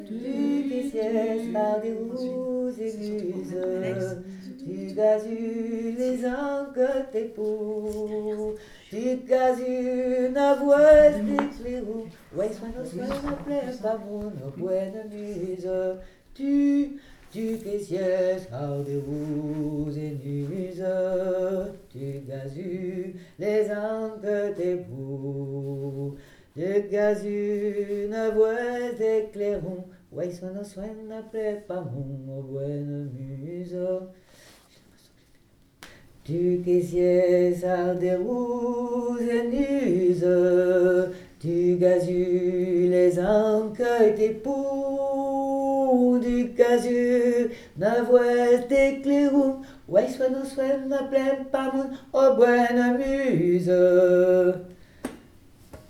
Du caissier par des roues et muses, du gazu les encres t'époux, du gazu n'avoise des clairons, ouais, soin ne plaît pas mon bonne muse, du caissier par des roues et muses, du gazu les encres t'époux. De gazu na voix d'éclairons, ouais, soin n'appelait pas mon bonne muse. Du caissier sort des roues et nuses, du gazu les encueils tes poux, du gazu na voix d'éclairons, ouais, soin n'appelait pas mon bonne muse.